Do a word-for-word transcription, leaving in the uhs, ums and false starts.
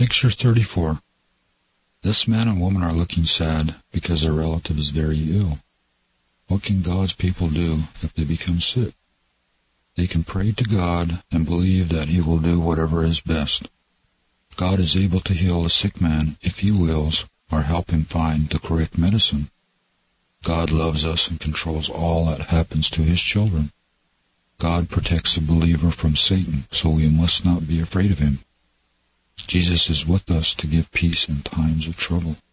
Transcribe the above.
Picture thirty-four. This man and woman are looking sad because their relative is very ill. What can God's people do if they become sick? They can pray to God and believe that He will do whatever is best. God is able to heal a sick man if He wills, or help him find the correct medicine. God loves us and controls all that happens to His children. God protects the believer from Satan, so we must not be afraid of him. Jesus is with us to give peace in times of trouble.